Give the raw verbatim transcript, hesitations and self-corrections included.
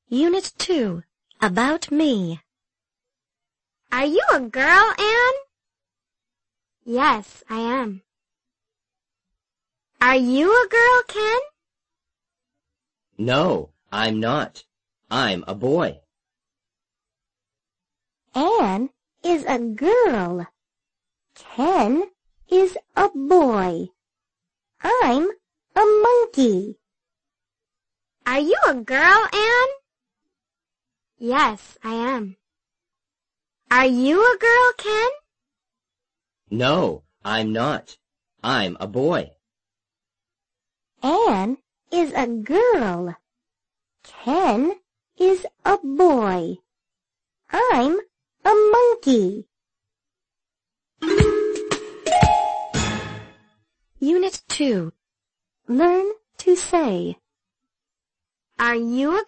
Unit two. About me. Are you a girl, Anne? Yes, I am. Are you a girl, Ken? No, I'm not. I'm a boy. Anne is a girl. Ken is a boy. I'm a monkey. Are you a girl, Anne? Yes, I am. Are you a girl, Ken? No, I'm not. I'm a boy. Anne is a girl. Ken is a boy. I'm a monkey. Unit two. Learn to say. Are you a